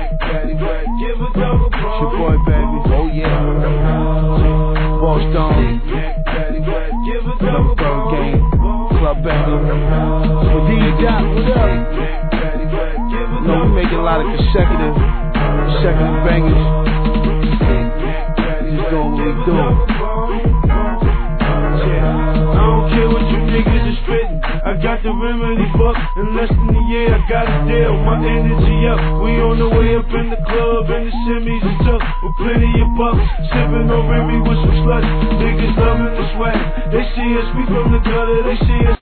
Give a double It's your boy, baby. Oh yeah. Ball Stone. Number third game. Club banger. With D-Dot, what up? You know, we making a lot of consecutive bangers. Just doing what we do. I don't care what you niggas are spitting. I got the remedy for in less than a year. I got a deal, my energy up. We on the way up in the club, and the shimmies is tough with plenty of bucks. Sipping on Remy with some sluts. Niggas loving the swag. They see us, we from the gutter. They see us.